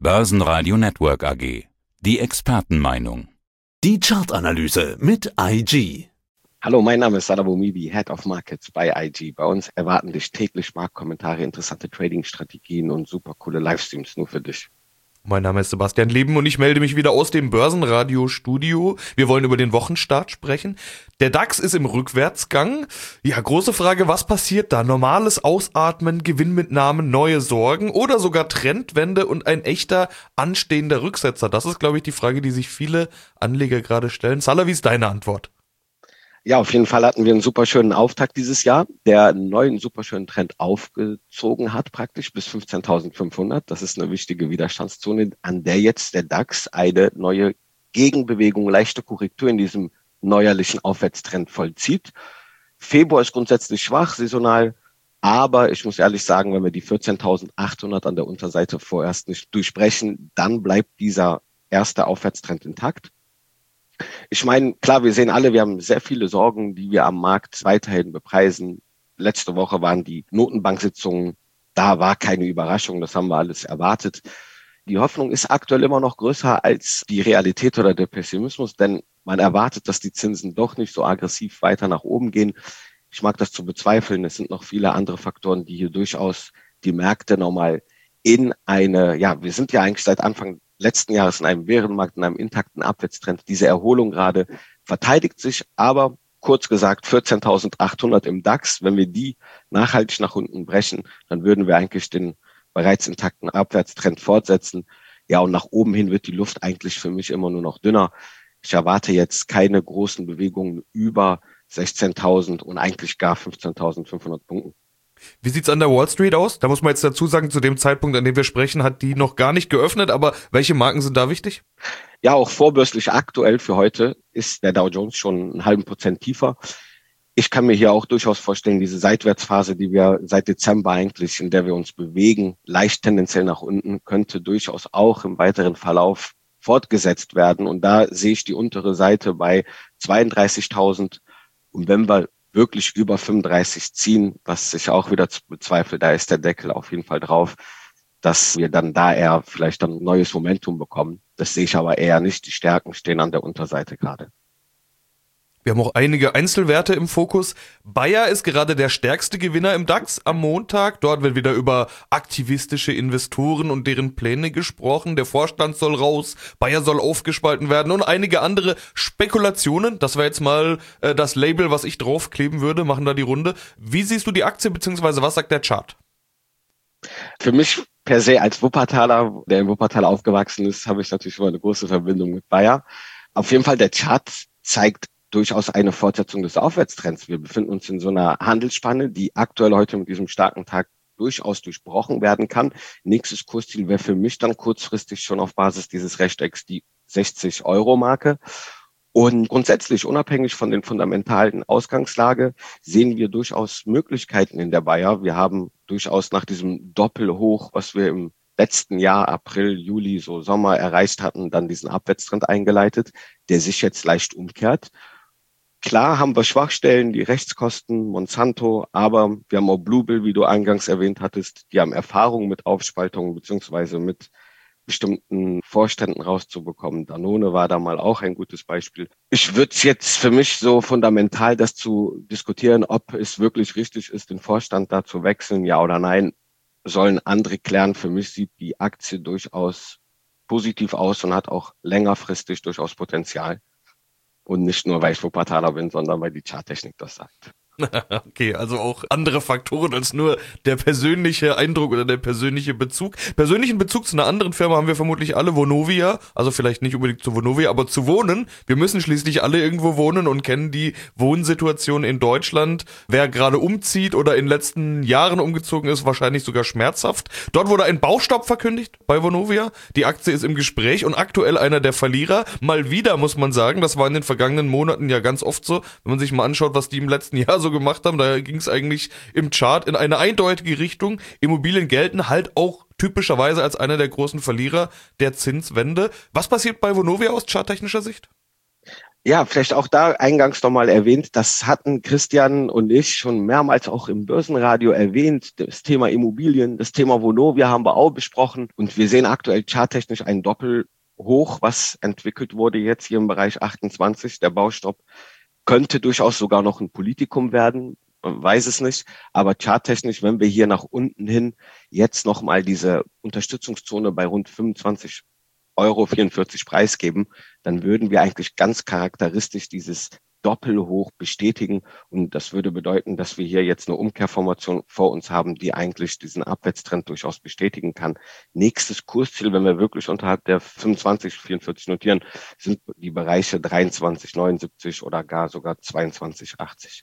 Börsenradio Network AG. Die Expertenmeinung. Die Chartanalyse mit IG. Hallo, mein Name ist Salah Boumidi, Head of Markets bei IG. Bei uns erwarten dich täglich Marktkommentare, interessante Trading-Strategien und super coole Livestreams nur für dich. Mein Name ist Sebastian Leben und ich melde mich wieder aus dem Börsenradio-Studio. Wir wollen über den Wochenstart sprechen. Der DAX ist im Rückwärtsgang. Ja, große Frage, was passiert da? Normales Ausatmen, Gewinnmitnahmen, neue Sorgen oder sogar Trendwende und ein echter anstehender Rücksetzer? Das ist, glaube ich, die Frage, die sich viele Anleger gerade stellen. Salah, wie ist deine Antwort? Ja, auf jeden Fall hatten wir einen super schönen Auftakt dieses Jahr, der einen neuen super schönen Trend aufgezogen hat, praktisch bis 15.500. Das ist eine wichtige Widerstandszone, an der jetzt der DAX eine neue Gegenbewegung, leichte Korrektur in diesem neuerlichen Aufwärtstrend vollzieht. Februar ist grundsätzlich schwach, saisonal, aber ich muss ehrlich sagen, wenn wir die 14.800 an der Unterseite vorerst nicht durchbrechen, dann bleibt dieser erste Aufwärtstrend intakt. Ich meine, klar, wir sehen alle, wir haben sehr viele Sorgen, die wir am Markt weiterhin bepreisen. Letzte Woche waren die Notenbank-Sitzungen, da war keine Überraschung, das haben wir alles erwartet. Die Hoffnung ist aktuell immer noch größer als die Realität oder der Pessimismus, denn man erwartet, dass die Zinsen doch nicht so aggressiv weiter nach oben gehen. Ich mag das zu bezweifeln. Es sind noch viele andere Faktoren, die hier durchaus die Märkte nochmal in wir sind ja eigentlich seit Anfang letzten Jahres in einem Bärenmarkt, in einem intakten Abwärtstrend. Diese Erholung gerade verteidigt sich, aber kurz gesagt 14.800 im DAX. Wenn wir die nachhaltig nach unten brechen, dann würden wir eigentlich den bereits intakten Abwärtstrend fortsetzen. Ja, und nach oben hin wird die Luft eigentlich für mich immer nur noch dünner. Ich erwarte jetzt keine großen Bewegungen über 16.000 und eigentlich gar 15.500 Punkten. Wie sieht's an der Wall Street aus? Da muss man jetzt dazu sagen, zu dem Zeitpunkt, an dem wir sprechen, hat die noch gar nicht geöffnet, aber welche Marken sind da wichtig? Ja, auch vorbörslich aktuell für heute ist der Dow Jones schon einen halben Prozent tiefer. Ich kann mir hier auch durchaus vorstellen, diese Seitwärtsphase, die wir seit Dezember eigentlich, in der wir uns bewegen, leicht tendenziell nach unten, könnte durchaus auch im weiteren Verlauf fortgesetzt werden. Und da sehe ich die untere Seite bei 32.000. Und wenn wir wirklich über 35 ziehen, was ich auch wieder bezweifle, da ist der Deckel auf jeden Fall drauf, dass wir dann da eher vielleicht dann neues Momentum bekommen. Das sehe ich aber eher nicht. Die Stärken stehen an der Unterseite gerade. Wir haben auch einige Einzelwerte im Fokus. Bayer ist gerade der stärkste Gewinner im DAX am Montag. Dort wird wieder über aktivistische Investoren und deren Pläne gesprochen. Der Vorstand soll raus, Bayer soll aufgespalten werden und einige andere Spekulationen. Das wäre jetzt mal das Label, was ich draufkleben würde, machen da die Runde. Wie siehst du die Aktie, beziehungsweise was sagt der Chart? Für mich per se als Wuppertaler, der in Wuppertal aufgewachsen ist, habe ich natürlich immer eine große Verbindung mit Bayer. Auf jeden Fall, der Chart zeigt durchaus eine Fortsetzung des Aufwärtstrends. Wir befinden uns in so einer Handelsspanne, die aktuell heute mit diesem starken Tag durchaus durchbrochen werden kann. Nächstes Kursziel wäre für mich dann kurzfristig schon auf Basis dieses Rechtecks die 60-Euro-Marke. Und grundsätzlich, unabhängig von den fundamentalen Ausgangslage, sehen wir durchaus Möglichkeiten in der Bayer. Wir haben durchaus nach diesem Doppelhoch, was wir im letzten Jahr, April, Juli, so Sommer erreicht hatten, dann diesen Abwärtstrend eingeleitet, der sich jetzt leicht umkehrt. Klar haben wir Schwachstellen, die Rechtskosten, Monsanto, aber wir haben auch Bluebill, wie du eingangs erwähnt hattest, die haben Erfahrung mit Aufspaltungen beziehungsweise mit bestimmten Vorständen rauszubekommen. Danone war da mal auch ein gutes Beispiel. Ich würde es jetzt für mich so fundamental, das zu diskutieren, ob es wirklich richtig ist, den Vorstand da zu wechseln, ja oder nein, sollen andere klären. Für mich sieht die Aktie durchaus positiv aus und hat auch längerfristig durchaus Potenzial. Und nicht nur, weil ich Wuppertaler bin, sondern weil die Charttechnik das sagt. Okay, also auch andere Faktoren als nur der persönliche Eindruck oder der persönliche Bezug. Persönlichen Bezug zu einer anderen Firma haben wir vermutlich alle, Vonovia, also vielleicht nicht unbedingt zu Vonovia, aber zu Wohnen. Wir müssen schließlich alle irgendwo wohnen und kennen die Wohnsituation in Deutschland. Wer gerade umzieht oder in den letzten Jahren umgezogen ist, wahrscheinlich sogar schmerzhaft. Dort wurde ein Baustopp verkündigt bei Vonovia. Die Aktie ist im Gespräch und aktuell einer der Verlierer. Mal wieder, muss man sagen, das war in den vergangenen Monaten ja ganz oft so, wenn man sich mal anschaut, was die im letzten Jahr so gemacht haben, da ging es eigentlich im Chart in eine eindeutige Richtung. Immobilien gelten halt auch typischerweise als einer der großen Verlierer der Zinswende. Was passiert bei Vonovia aus charttechnischer Sicht? Ja, vielleicht auch da eingangs nochmal erwähnt, das hatten Christian und ich schon mehrmals auch im Börsenradio erwähnt. Das Thema Immobilien, das Thema Vonovia haben wir auch besprochen. Und wir sehen aktuell charttechnisch ein Doppelhoch, was entwickelt wurde jetzt hier im Bereich 28. Der Baustopp könnte durchaus sogar noch ein Politikum werden. Man weiß es nicht. Aber charttechnisch, wenn wir hier nach unten hin jetzt nochmal diese Unterstützungszone bei rund 25,44 € preisgeben, dann würden wir eigentlich ganz charakteristisch dieses Doppelhoch bestätigen. Und das würde bedeuten, dass wir hier jetzt eine Umkehrformation vor uns haben, die eigentlich diesen Abwärtstrend durchaus bestätigen kann. Nächstes Kursziel, wenn wir wirklich unterhalb der 25,44 notieren, sind die Bereiche 23,79 oder gar sogar 22,80.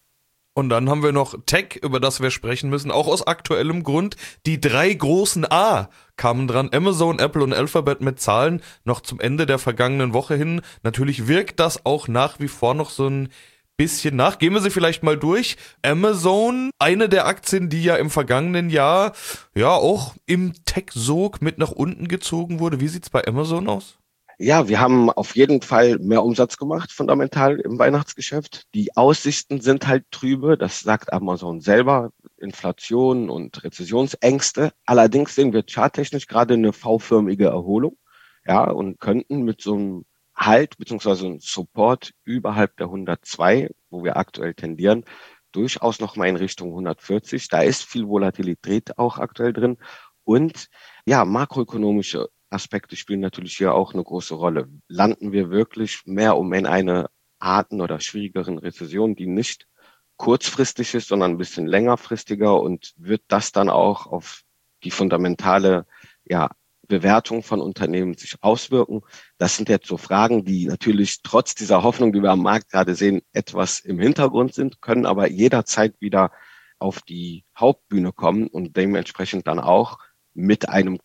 Und dann haben wir noch Tech, über das wir sprechen müssen, auch aus aktuellem Grund. Die 3 großen A kamen dran, Amazon, Apple und Alphabet mit Zahlen noch zum Ende der vergangenen Woche hin. Natürlich wirkt das auch nach wie vor noch so ein bisschen nach. Gehen wir sie vielleicht mal durch. Amazon, eine der Aktien, die ja im vergangenen Jahr ja auch im Tech-Sog mit nach unten gezogen wurde. Wie sieht's bei Amazon aus? Ja, wir haben auf jeden Fall mehr Umsatz gemacht, fundamental im Weihnachtsgeschäft. Die Aussichten sind halt trübe, das sagt Amazon selber, Inflation und Rezessionsängste. Allerdings sehen wir charttechnisch gerade eine V-förmige Erholung, ja, und könnten mit so einem Halt beziehungsweise einem Support überhalb der 102, wo wir aktuell tendieren, durchaus noch mal in Richtung 140. Da ist viel Volatilität auch aktuell drin und ja, makroökonomische Aspekte spielen natürlich hier auch eine große Rolle. Landen wir wirklich mehr in eine harten oder schwierigeren Rezession, die nicht kurzfristig ist, sondern ein bisschen längerfristiger, und wird das dann auch auf die fundamentale, ja, Bewertung von Unternehmen sich auswirken? Das sind jetzt so Fragen, die natürlich trotz dieser Hoffnung, die wir am Markt gerade sehen, etwas im Hintergrund sind, können aber jederzeit wieder auf die Hauptbühne kommen und dementsprechend dann auch mit einem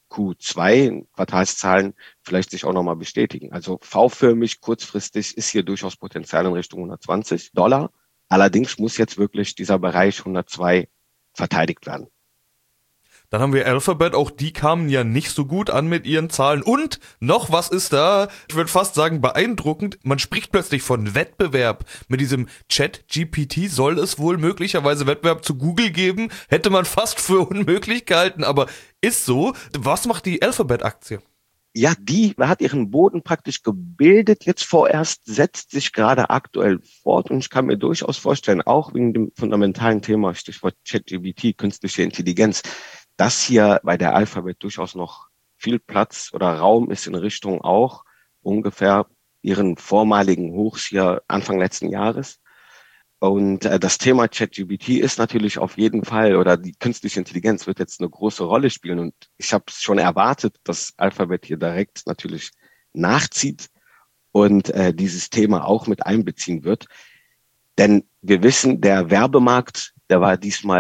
Q2 Quartalszahlen vielleicht sich auch nochmal bestätigen. Also V-förmig kurzfristig ist hier durchaus Potenzial in Richtung $120. Allerdings muss jetzt wirklich dieser Bereich 102 verteidigt werden. Dann haben wir Alphabet, auch die kamen ja nicht so gut an mit ihren Zahlen. Und noch was ist da, ich würde fast sagen beeindruckend, man spricht plötzlich von Wettbewerb. Mit diesem Chat-GPT soll es wohl möglicherweise Wettbewerb zu Google geben. Hätte man fast für unmöglich gehalten, aber ist so. Was macht die Alphabet-Aktie? Ja, die hat ihren Boden praktisch gebildet. Jetzt vorerst setzt sich gerade aktuell fort. Und ich kann mir durchaus vorstellen, auch wegen dem fundamentalen Thema, Stichwort ChatGPT, künstliche Intelligenz, dass hier bei der Alphabet durchaus noch viel Platz oder Raum ist in Richtung auch ungefähr ihren vormaligen Hochs hier Anfang letzten Jahres. Und das Thema ChatGPT ist natürlich auf jeden Fall, oder die künstliche Intelligenz wird jetzt eine große Rolle spielen. Und ich habe es schon erwartet, dass Alphabet hier direkt natürlich nachzieht und dieses Thema auch mit einbeziehen wird. Denn wir wissen, der Werbemarkt, der war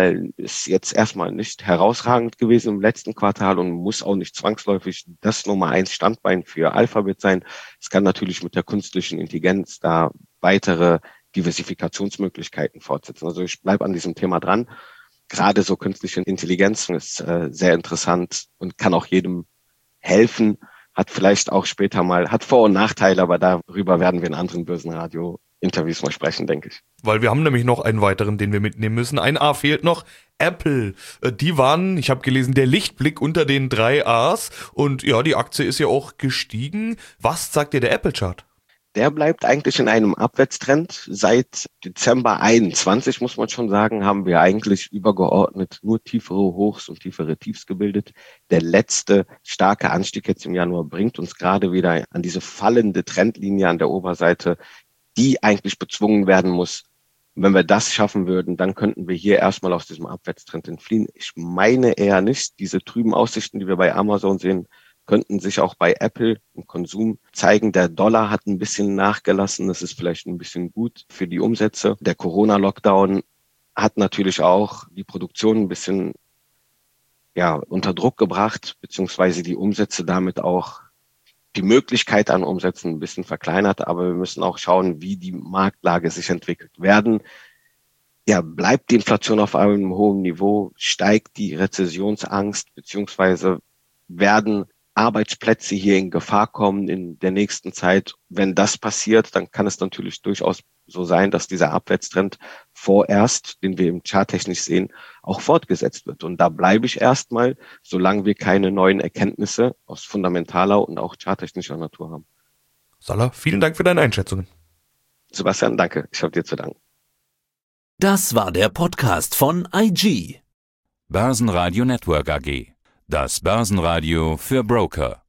ist jetzt erstmal nicht herausragend gewesen im letzten Quartal und muss auch nicht zwangsläufig das Nummer 1 Standbein für Alphabet sein. Es kann natürlich mit der künstlichen Intelligenz da weitere Diversifikationsmöglichkeiten fortsetzen. Also ich bleibe an diesem Thema dran. Gerade so künstliche Intelligenz ist sehr interessant und kann auch jedem helfen. Hat vielleicht auch später mal, hat Vor- und Nachteile, aber darüber werden wir in anderen Börsenradio-Interviews mal sprechen, denke ich. Weil wir haben nämlich noch einen weiteren, den wir mitnehmen müssen. Ein A fehlt noch. Apple. Die waren, ich habe gelesen, der Lichtblick unter den 3 A's. Und ja, die Aktie ist ja auch gestiegen. Was sagt dir der Apple-Chart? Der bleibt eigentlich in einem Abwärtstrend. Seit Dezember 21, muss man schon sagen, haben wir eigentlich übergeordnet nur tiefere Hochs und tiefere Tiefs gebildet. Der letzte starke Anstieg jetzt im Januar bringt uns gerade wieder an diese fallende Trendlinie an der Oberseite, die eigentlich bezwungen werden muss. Und wenn wir das schaffen würden, dann könnten wir hier erstmal aus diesem Abwärtstrend entfliehen. Ich meine eher nicht. Diese trüben Aussichten, die wir bei Amazon sehen, könnten sich auch bei Apple im Konsum zeigen. Der Dollar hat ein bisschen nachgelassen. Das ist vielleicht ein bisschen gut für die Umsätze. Der Corona-Lockdown hat natürlich auch die Produktion ein bisschen unter Druck gebracht, beziehungsweise die Umsätze damit auch die Möglichkeit an Umsätzen ein bisschen verkleinert. Aber wir müssen auch schauen, wie die Marktlage sich entwickelt. Bleibt die Inflation auf einem hohen Niveau, steigt die Rezessionsangst, beziehungsweise werden Arbeitsplätze hier in Gefahr kommen in der nächsten Zeit. Wenn das passiert, dann kann es natürlich durchaus so sein, dass dieser Abwärtstrend vorerst, den wir im Chart technisch sehen, auch fortgesetzt wird. Und da bleibe ich erstmal, solange wir keine neuen Erkenntnisse aus fundamentaler und auch charttechnischer Natur haben. Salah, vielen Dank für deine Einschätzungen. Sebastian, danke. Ich habe dir zu danken. Das war der Podcast von IG. Börsenradio Network AG. Das Börsenradio für Broker.